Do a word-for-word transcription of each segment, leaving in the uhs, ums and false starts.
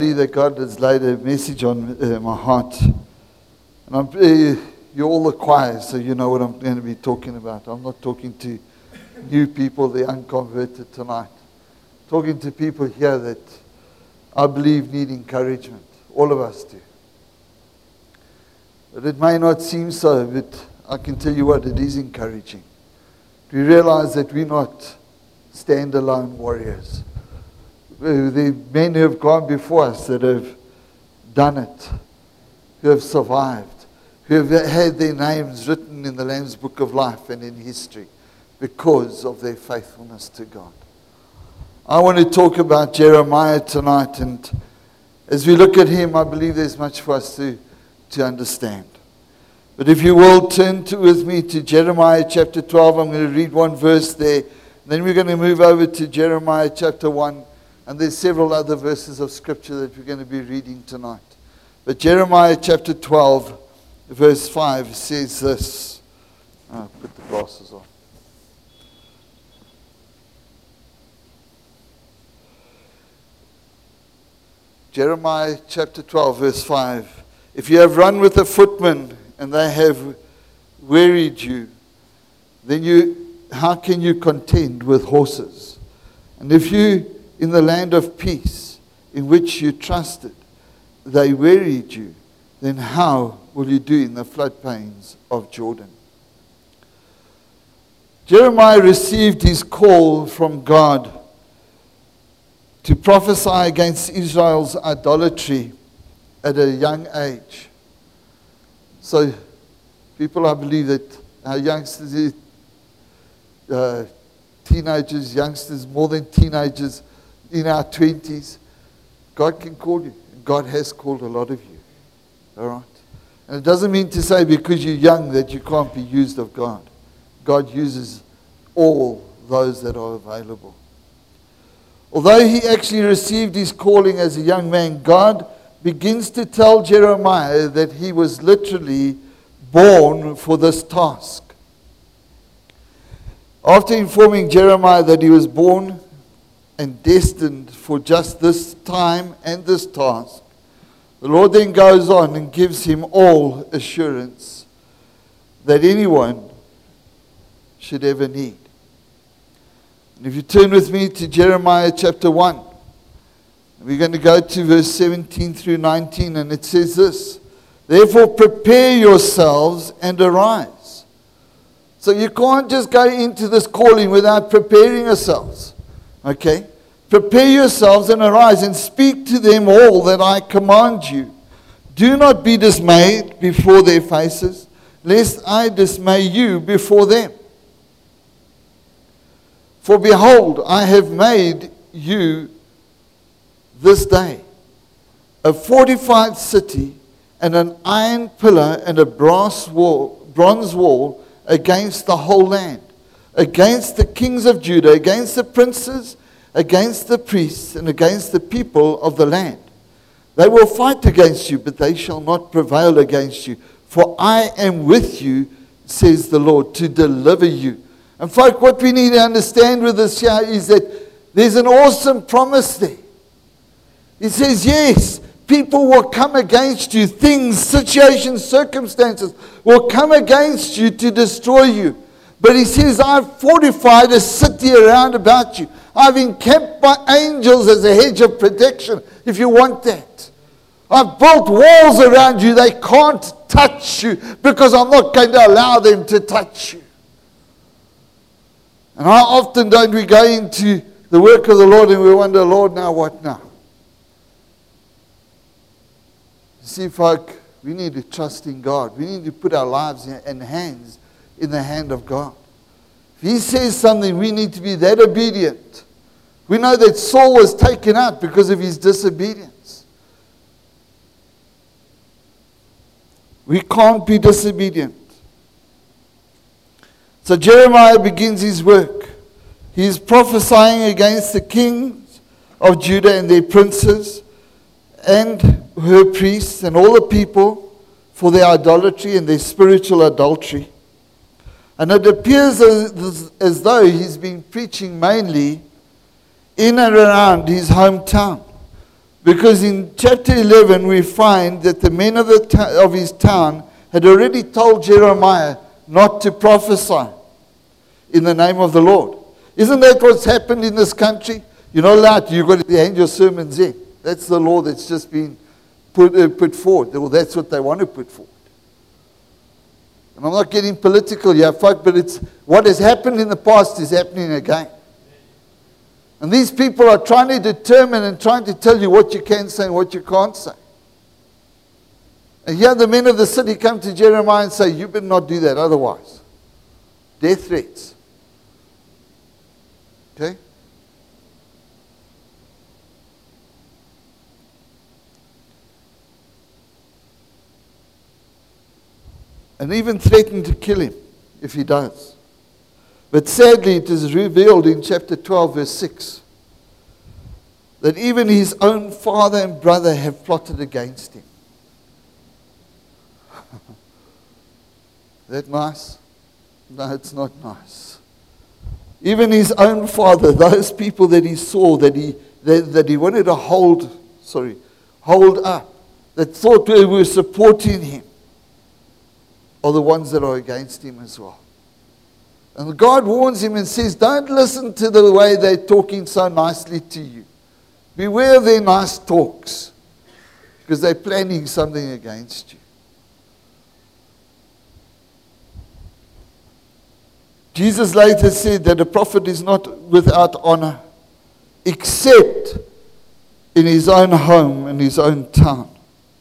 That God has laid a message on uh, my heart. And I'm, uh, you're all the choir, so you know what I'm going to be talking about. I'm not talking to new people, the unconverted tonight. I'm talking to people here that I believe need encouragement. All of us do. But it may not seem so, but I can tell you what, it is encouraging. We realize that we're not standalone warriors. The men who have gone before us that have done it, who have survived, who have had their names written in the Lamb's Book of Life and in history because of their faithfulness to God. I want to talk about Jeremiah tonight, and as we look at him, I believe there's much for us to, to understand. But if you will, turn to, with me to Jeremiah chapter twelve. I'm going to read one verse there, and then we're going to move over to Jeremiah chapter one. And there's several other verses of scripture that we're going to be reading tonight. But Jeremiah chapter twelve, verse five says this. Oh, put the glasses on. Jeremiah chapter twelve, verse five. If you have run with a footman and they have wearied you, then you, how can you contend with horses? And if you in the land of peace in which you trusted, they wearied you, then how will you do in the floodplains of Jordan? Jeremiah received his call from God to prophesy against Israel's idolatry at a young age. So, people, I believe that our youngsters, uh, teenagers, youngsters, more than teenagers, in our twenties, God can call you. God has called a lot of you. All right? And it doesn't mean to say because you're young that you can't be used of God. God uses all those that are available. Although he actually received his calling as a young man, God begins to tell Jeremiah that he was literally born for this task. After informing Jeremiah that he was born and destined for just this time and this task, the Lord then goes on and gives him all assurance that anyone should ever need. And if you turn with me to Jeremiah chapter one, we're going to go to verse seventeen through nineteen, and it says this: Therefore prepare yourselves and arise. So you can't just go into this calling without preparing yourselves. Okay? Prepare yourselves and arise and speak to them all that I command you. Do not be dismayed before their faces, lest I dismay you before them. For behold, I have made you this day a fortified city and an iron pillar and a brass wall, bronze wall against the whole land, against the kings of Judah, against the princes, against the priests, and against the people of the land. They will fight against you, but they shall not prevail against you. For I am with you, says the Lord, to deliver you. And folk, what we need to understand with this here is that there's an awesome promise there. It says, yes, people will come against you. Things, situations, circumstances will come against you to destroy you. But he says, I've fortified a city around about you. I've encamped my angels as a hedge of protection, if you want that. I've built walls around you. They can't touch you because I'm not going to allow them to touch you. And how often don't we go into the work of the Lord and we wonder, Lord, now what now? You see, folk, we need to trust in God. We need to put our lives and hands in the hand of God. If he says something, we need to be that obedient. We know that Saul was taken out because of his disobedience. We can't be disobedient. So Jeremiah begins his work. He is prophesying against the kings of Judah and their princes and her priests and all the people for their idolatry and their spiritual adultery. And it appears as, as though he's been preaching mainly in and around his hometown. Because in chapter eleven, we find that the men of, the to- of his town had already told Jeremiah not to prophesy in the name of the Lord. Isn't that what's happened in this country? You're not allowed to. You've got to hand your sermons in. That's the law that's just been put, uh, put forward. Well, that's what they want to put forward. And I'm not getting political here, folk, but it's what has happened in the past is happening again. And these people are trying to determine and trying to tell you what you can say and what you can't say. And here the men of the city come to Jeremiah and say, you better not do that otherwise. Death threats. Okay? And even threatened to kill him if he does. But sadly, it is revealed in chapter twelve, verse six, that even his own father and brother have plotted against him. That nice? No, it's not nice. Even his own father, those people that he saw, that he that, that he wanted to hold, sorry, hold up, that thought they were supporting him, are the ones that are against him as well. And God warns him and says, don't listen to the way they're talking so nicely to you. Beware of their nice talks, because they're planning something against you. Jesus later said that a prophet is not without honor, except in his own home, in his own town.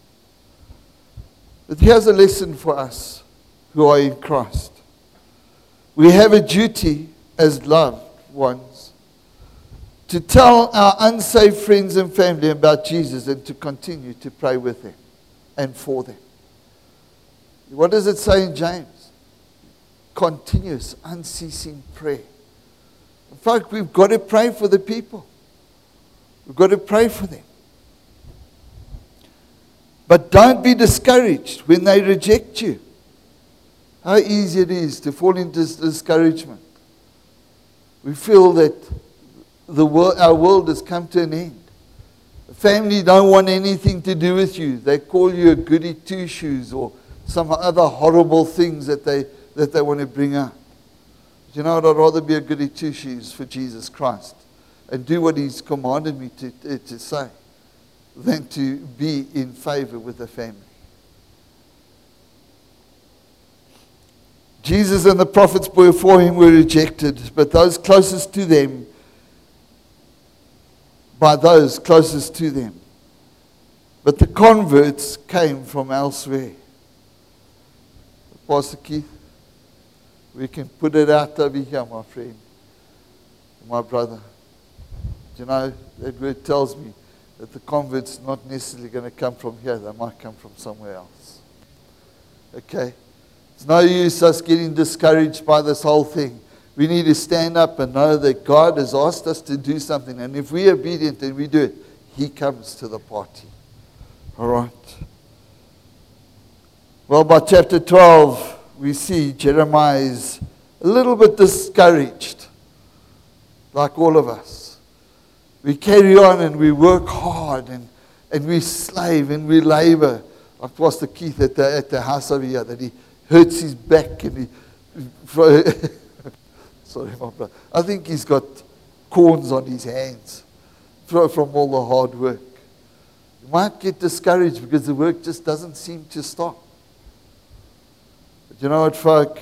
But here's a lesson for us who are in Christ. We have a duty as loved ones to tell our unsaved friends and family about Jesus and to continue to pray with them and for them. What does it say in James? Continuous, unceasing prayer. In fact, we've got to pray for the people. We've got to pray for them. But don't be discouraged when they reject you. How easy it is to fall into discouragement. We feel that the world, our world has come to an end. The family don't want anything to do with you. They call you a goody two-shoes or some other horrible things that they, that they want to bring up. But you know what? I'd rather be a goody two-shoes for Jesus Christ and do what he's commanded me to, to, to say than to be in favor with the family. Jesus and the prophets before him were rejected, but those closest to them, by those closest to them. But the converts came from elsewhere. Pastor Keith, we can put it out over here, my friend, my brother. You know, that word tells me that the convert's not necessarily going to come from here. They might come from somewhere else. Okay? It's no use us getting discouraged by this whole thing. We need to stand up and know that God has asked us to do something. And if we're obedient and we do it, he comes to the party. All right. Well, by chapter twelve, we see Jeremiah is a little bit discouraged, like all of us. We carry on and we work hard and, and we slave and we labor. Like Pastor Keith at the, at the house over here, that he hurts his back and he... Sorry, my brother. I think he's got corns on his hands from all the hard work. You might get discouraged because the work just doesn't seem to stop. But you know what, folk?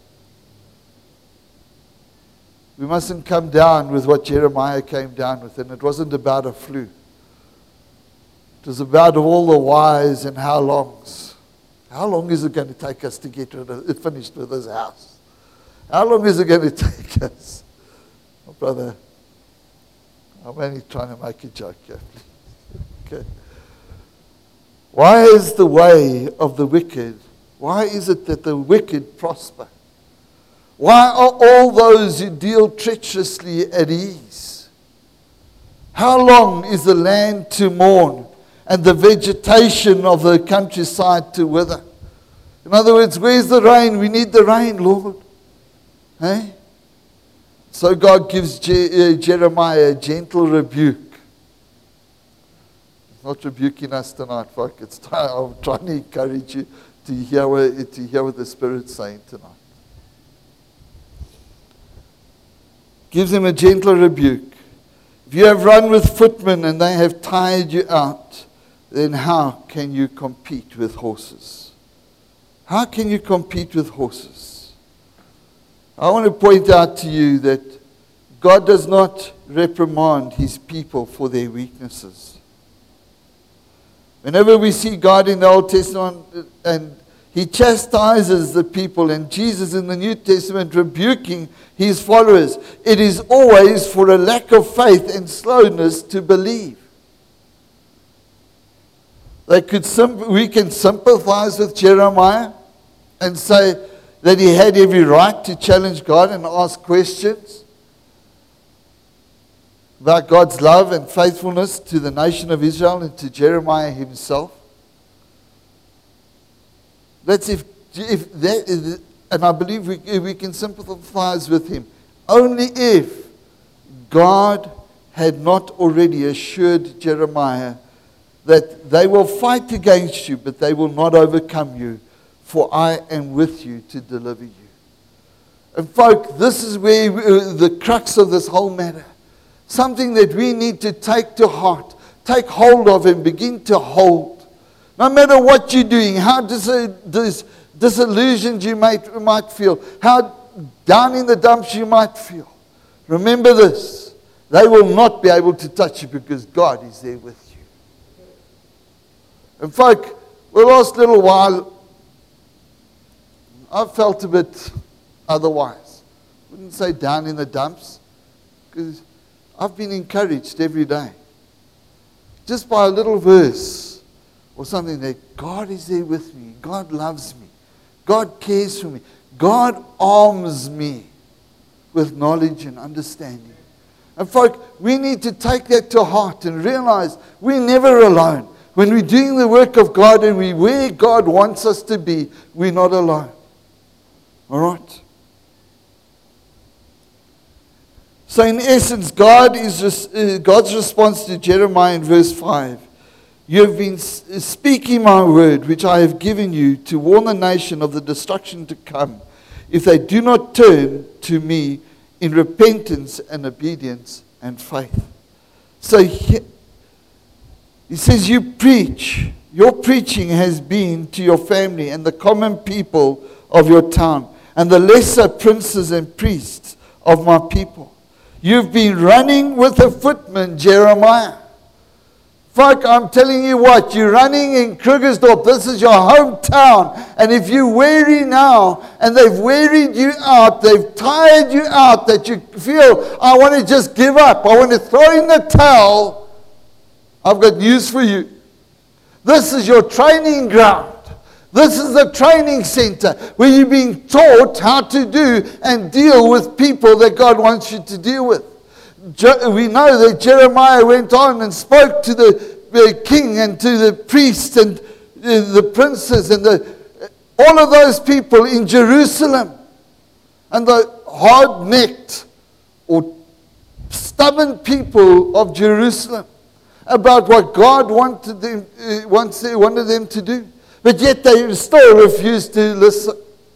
We mustn't come down with what Jeremiah came down with. And it wasn't about a flu. It was about all the whys and how longs. How long is it going to take us to get rid of, finished with this house? How long is it going to take us? Oh, brother, I'm only trying to make a joke here. Okay. Why is the way of the wicked, why is it that the wicked prosper? Why are all those who deal treacherously at ease? How long is the land to mourn and the vegetation of the countryside to wither? In other words, where's the rain? We need the rain, Lord. Hey? So God gives Je- uh, Jeremiah a gentle rebuke. not rebuking us tonight, folk. It's time, I'm trying to encourage you to hear, what, to hear what the Spirit's saying tonight. Gives him a gentle rebuke. If you have run with footmen and they have tired you out, then how can you compete with horses? How can you compete with horses? I want to point out to you that God does not reprimand his people for their weaknesses. Whenever we see God in the Old Testament and he chastises the people, and Jesus in the New Testament rebuking his followers, it is always for a lack of faith and slowness to believe. They could sim- we can sympathize with Jeremiah and say that he had every right to challenge God and ask questions about God's love and faithfulness to the nation of Israel and to Jeremiah himself. That's if, if that, and I believe we, we can sympathize with him only if God had not already assured Jeremiah that they will fight against you, but they will not overcome you, for I am with you to deliver you. And folk, this is where uh, the crux of this whole matter. Something that we need to take to heart, take hold of and begin to hold. No matter what you're doing, how dis- dis- disillusioned you might, might feel, how down in the dumps you might feel. Remember this, they will not be able to touch you because God is there with you. And folk, the last little while, I've felt a bit otherwise. I wouldn't say down in the dumps, because I've been encouraged every day. Just by a little verse or something that God is there with me. God loves me. God cares for me. God arms me with knowledge and understanding. And folk, we need to take that to heart and realize we're never alone. When we're doing the work of God and we're where God wants us to be, we're not alone. All right? So in essence, God is uh, God's response to Jeremiah in verse five. You have been speaking my word, which I have given you, to warn the nation of the destruction to come, if they do not turn to me in repentance and obedience and faith. So he, he says, you preach. Your preaching has been to your family and the common people of your town, and the lesser princes and priests of my people. You've been running with a footman, Jeremiah. Folk, I'm telling you what, you're running in Krugersdorp. This is your hometown. And if you're weary now, and they've wearied you out, they've tired you out, that you feel, I want to just give up, I want to throw in the towel, I've got news for you. This is your training ground. This is the training center where you're being taught how to do and deal with people that God wants you to deal with. We know that Jeremiah went on and spoke to the, the king and to the priests and the princes and the, all of those people in Jerusalem, and the hard-necked or stubborn people of Jerusalem about what God wanted them, uh, wanted them to do. But yet they still refused to listen.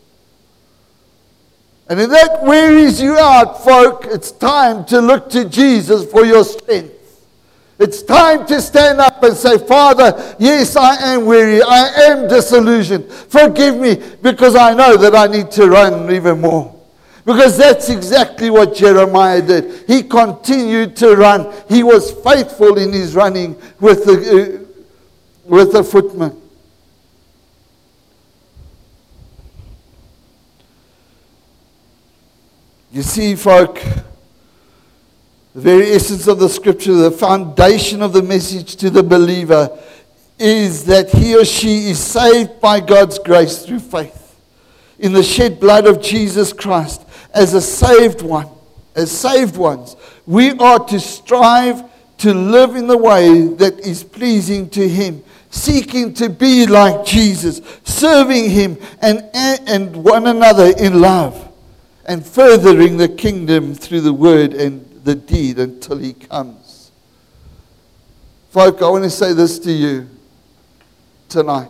And if that wearies you out, folk, it's time to look to Jesus for your strength. It's time to stand up and say, Father, yes, I am weary. I am disillusioned. Forgive me, because I know that I need to run even more. Because that's exactly what Jeremiah did. He continued to run. He was faithful in his running with the, uh, with the footman. You see, folk, the very essence of the scripture, the foundation of the message to the believer is that he or she is saved by God's grace through faith in the shed blood of Jesus Christ. As a saved one, as saved ones, we are to strive to live in the way that is pleasing to Him, seeking to be like Jesus, serving Him and, and one another in love, and furthering the kingdom through the word and the deed until He comes. Folk, I want to say this to you tonight.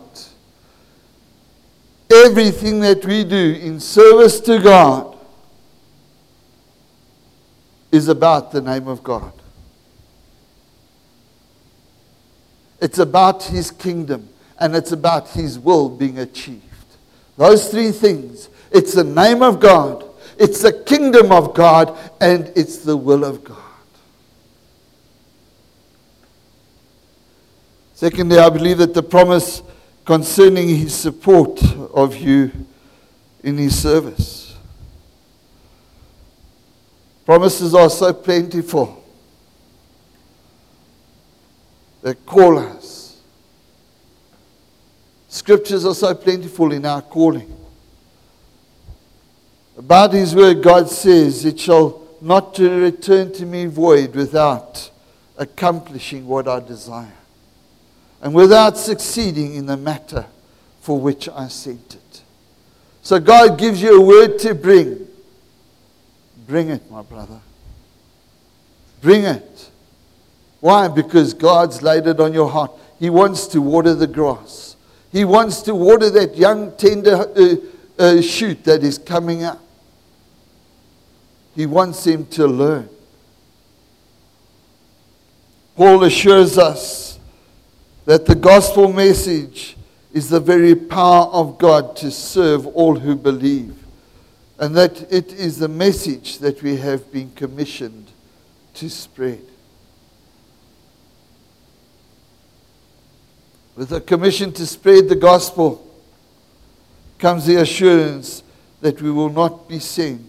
Everything that we do in service to God is about the name of God. It's about His kingdom, and it's about His will being achieved. Those three things. It's the name of God, it's the kingdom of God, and it's the will of God. Secondly, I believe that the promise concerning His support of you in His service. Promises are so plentiful. They call us. Scriptures are so plentiful in our calling. About His word, God says, it shall not return to me void without accomplishing what I desire, and without succeeding in the matter for which I sent it. So God gives you a word to bring. Bring it, my brother. Bring it. Why? Because God's laid it on your heart. He wants to water the grass. He wants to water that young, tender uh, uh, shoot that is coming up. He wants him to learn. Paul assures us that the gospel message is the very power of God to serve all who believe, and that it is the message that we have been commissioned to spread. With a commission to spread the gospel comes the assurance that we will not be sent.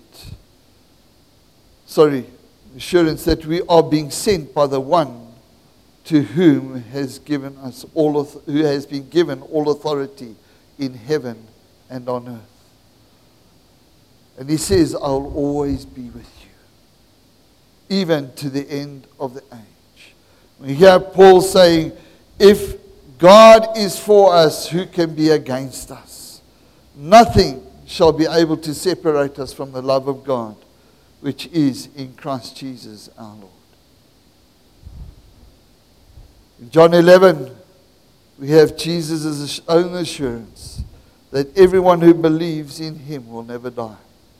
Sorry, assurance that we are being sent by the one to whom has given us all, who has been given all authority in heaven and on earth. And he says, I will always be with you, even to the end of the age. We hear Paul saying, if God is for us, who can be against us? Nothing shall be able to separate us from the love of God, which is in Christ Jesus our Lord. In John eleven, we have Jesus' own assurance that everyone who believes in him will never die.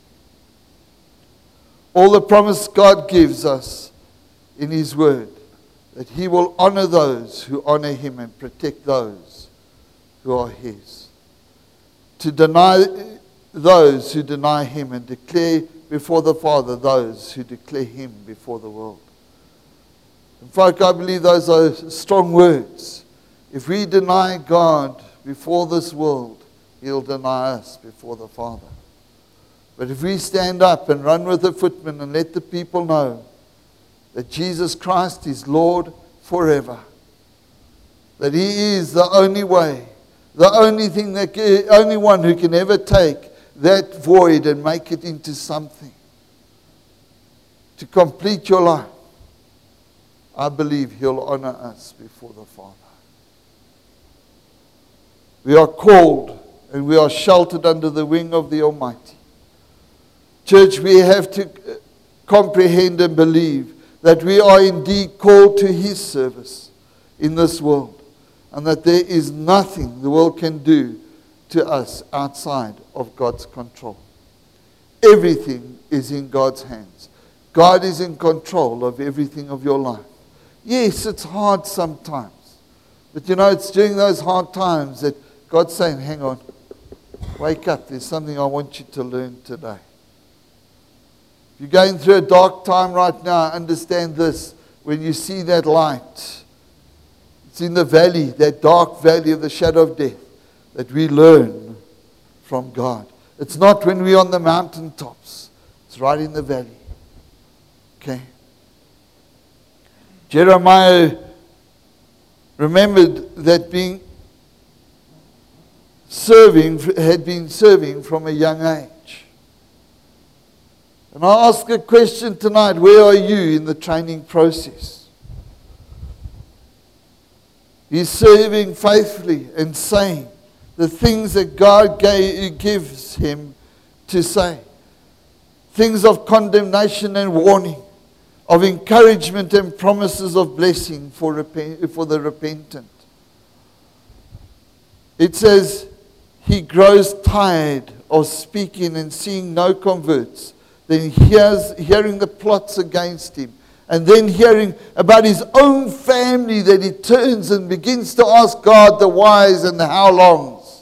All the promise God gives us in his word, that he will honor those who honor him and protect those who are his. To deny those who deny him and declare before the Father those who declare him before the world. In fact, I believe those are strong words. If we deny God before this world, he'll deny us before the Father. But if we stand up and run with the footmen and let the people know that Jesus Christ is Lord forever, that he is the only way, the only thing that, only one who can ever take that void and make it into something to complete your life, I believe he'll honor us before the Father. We are called and we are sheltered under the wing of the Almighty. Church, we have to comprehend and believe that we are indeed called to his service in this world, and that there is nothing the world can do to us outside of God's control. Everything is in God's hands. God is in control of everything of your life. Yes, it's hard sometimes, but you know, it's during those hard times that God's saying, hang on, wake up, there's something I want you to learn today. If you're going through a dark time right now, understand this. When you see that light, it's in the valley, that dark valley of the shadow of death, that we learn from God. It's not when we're on the mountaintops. It's right in the valley. Okay? Jeremiah remembered that being serving, had been serving from a young age. And I ask a question tonight, where are you in the training process? He's serving faithfully and saying the things that God gave, gives him to say. Things of condemnation and warning, of encouragement and promises of blessing for, repent, for the repentant. It says, he grows tired of speaking and seeing no converts. Then he hears, hearing the plots against him. And then hearing about his own family, that he turns and begins to ask God the whys and the how longs.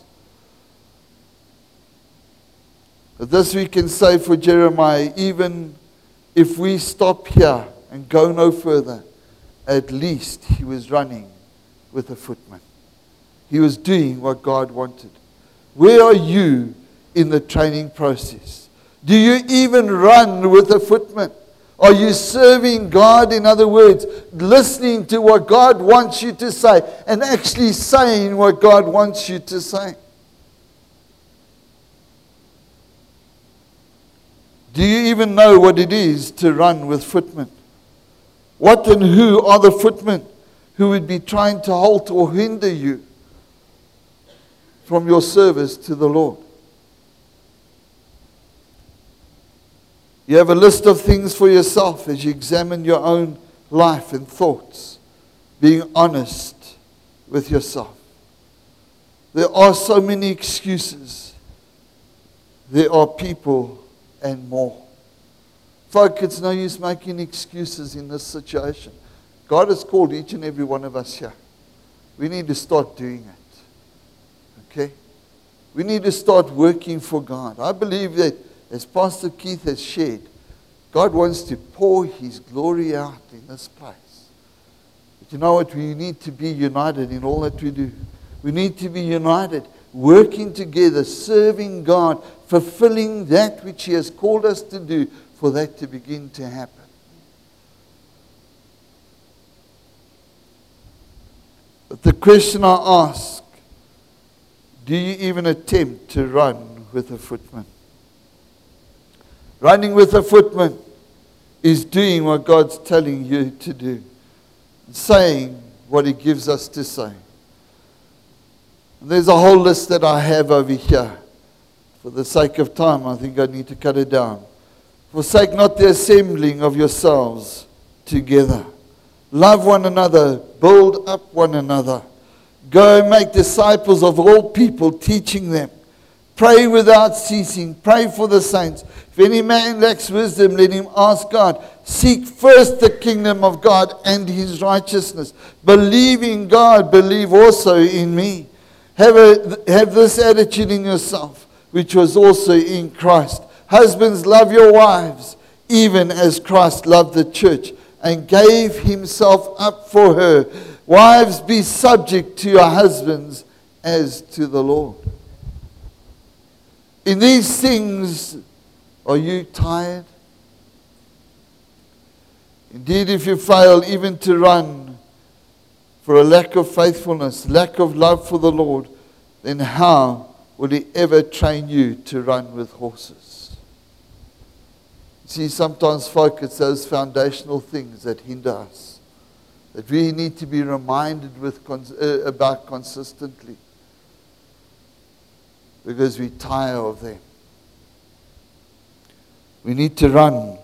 But this we can say for Jeremiah, even if we stop here and go no further, at least he was running with a footman. He was doing what God wanted. Where are you in the training process? Do you even run with a footman? Are you serving God, in other words, listening to what God wants you to say and actually saying what God wants you to say? Do you even know what it is to run with footmen? What and who are the footmen who would be trying to halt or hinder you from your service to the Lord? You have a list of things for yourself as you examine your own life and thoughts, being honest with yourself. There are so many excuses. There are people and more. Folk, it's no use making excuses in this situation. God has called each and every one of us here. We need to start doing it. Okay? We need to start working for God. I believe that, as Pastor Keith has shared, God wants to pour His glory out in this place. But you know what? We need to be united in all that we do. We need to be united, working together, serving God, fulfilling that which He has called us to do, for that to begin to happen. But the question I ask, do you even attempt to run with a footman? Running with a footman is doing what God's telling you to do, saying what He gives us to say. And there's a whole list that I have over here. For the sake of time, I think I need to cut it down. Forsake not the assembling of yourselves together. Love one another, build up one another. Go and make disciples of all people, teaching them. Pray without ceasing. Pray for the saints. If any man lacks wisdom, let him ask God. Seek first the kingdom of God and His righteousness. Believe in God. Believe also in me. Have, a, have this attitude in yourself, which was also in Christ. Husbands, love your wives, even as Christ loved the church and gave Himself up for her. Wives, be subject to your husbands as to the Lord. In these things, are you tired? Indeed, if you fail even to run for a lack of faithfulness, lack of love for the Lord, then how will He ever train you to run with horses? See, sometimes, folk, it's those foundational things that hinder us, that we need to be reminded with, uh, about consistently, because we tire of them. We need to run.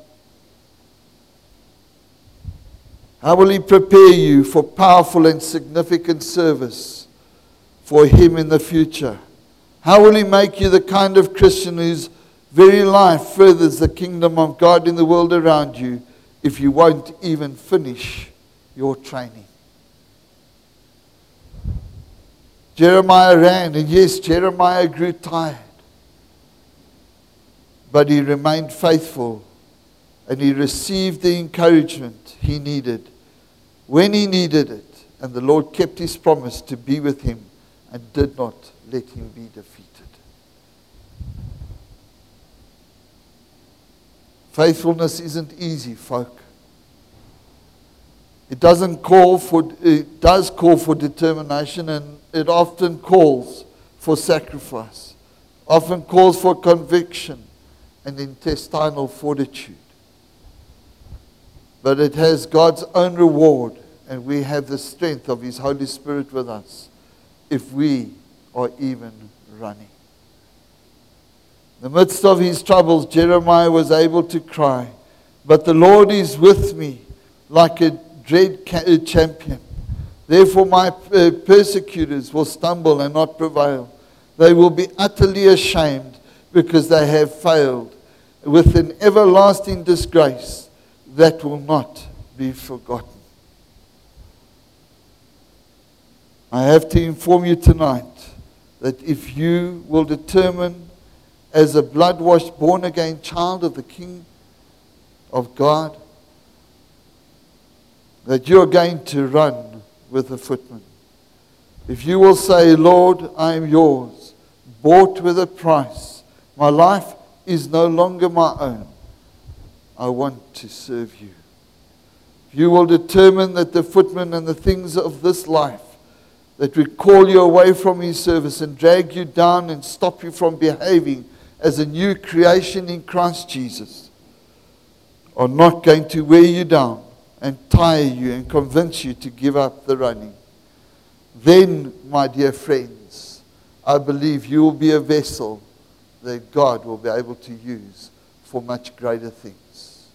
How will He prepare you for powerful and significant service for Him in the future? How will He make you the kind of Christian whose very life furthers the kingdom of God in the world around you if you won't even finish your training? Jeremiah ran, and yes, Jeremiah grew tired. But he remained faithful, and he received the encouragement he needed when he needed it. And the Lord kept His promise to be with him and did not let him be defeated. Faithfulness isn't easy, folk. It doesn't call for, it does call for determination, and it often calls for sacrifice, often calls for conviction and intestinal fortitude. But it has God's own reward, and we have the strength of His Holy Spirit with us if we are even running. In the midst of his troubles, Jeremiah was able to cry, But the Lord is with me like a dread ca- champion. Therefore my uh, persecutors will stumble and not prevail. They will be utterly ashamed because they have failed with an everlasting disgrace that will not be forgotten. I have to inform you tonight that if you will determine as a blood-washed, born-again child of the King of God, that you're going to run with the footman. If you will say, Lord, I am yours, bought with a price. My life is no longer my own. I want to serve you. If you will determine that the footman and the things of this life that would call you away from his service and drag you down and stop you from behaving as a new creation in Christ Jesus are not going to wear you down and tire you and convince you to give up the running, then, my dear friends, I believe you will be a vessel that God will be able to use for much greater things.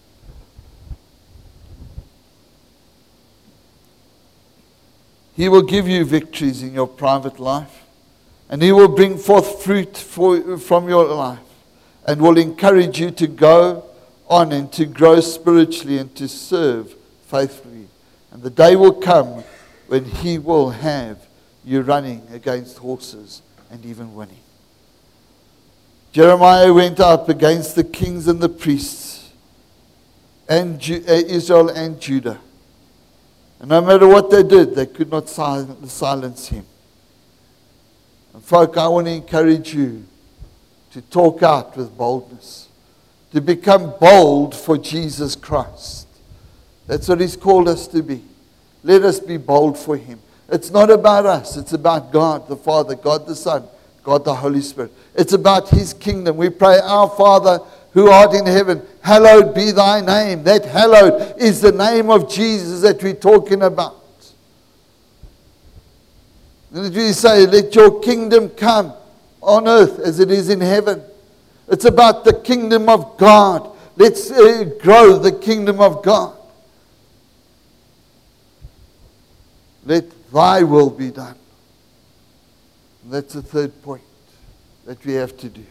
He will give you victories in your private life, and He will bring forth fruit for, from your life, and will encourage you to go on and to grow spiritually and to serve faithfully. And the day will come when He will have you running against horses and even winning. Jeremiah went up against the kings and the priests and Ju- uh, Israel and Judah. And no matter what they did, they could not sil- silence him. And folk, I want to encourage you to talk out with boldness, to become bold for Jesus Christ. That's what He's called us to be. Let us be bold for Him. It's not about us. It's about God the Father, God the Son, God the Holy Spirit. It's about His kingdom. We pray, Our Father who art in heaven, hallowed be thy name. That hallowed is the name of Jesus that we're talking about. And we say, let your kingdom come on earth as it is in heaven. It's about the kingdom of God. Let's uh, grow the kingdom of God. Let thy will be done. And that's the third point that we have to do.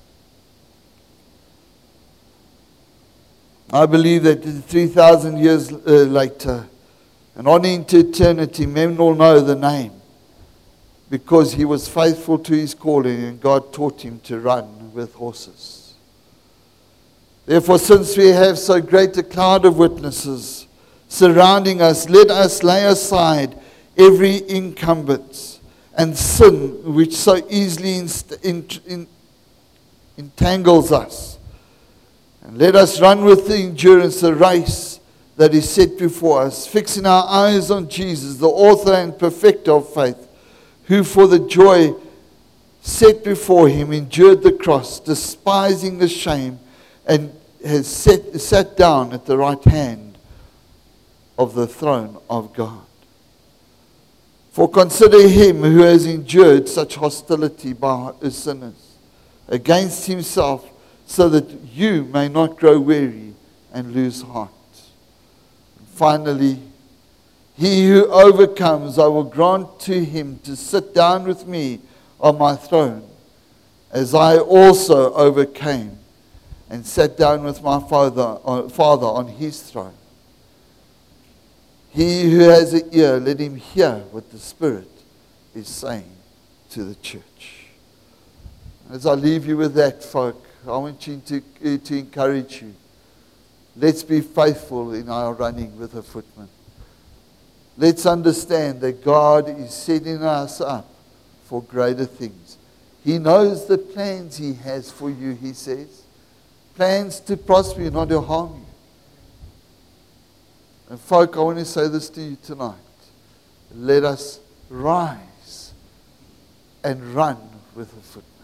I believe that three thousand years uh, later, and on into eternity, men will know the name because he was faithful to his calling and God taught him to run with horses. Therefore, since we have so great a cloud of witnesses surrounding us, let us lay aside every encumbrance and sin which so easily inst- in, in, entangles us. And let us run with the endurance the race that is set before us, fixing our eyes on Jesus, the author and perfecter of faith, who for the joy set before him endured the cross, despising the shame, and has set, sat down at the right hand of the throne of God. For consider him who has endured such hostility by sinners against himself, so that you may not grow weary and lose heart. And finally, he who overcomes, I will grant to him to sit down with me on my throne, as I also overcame and sat down with my Father, uh, Father on his throne. He who has an ear, let him hear what the Spirit is saying to the church. As I leave you with that, folk, I want you to, uh, to encourage you. Let's be faithful in our running with a footman. Let's understand that God is setting us up for greater things. He knows the plans He has for you, He says. Plans to prosper you, not to harm you. And folk, I want to say this to you tonight. Let us rise and run with a footman.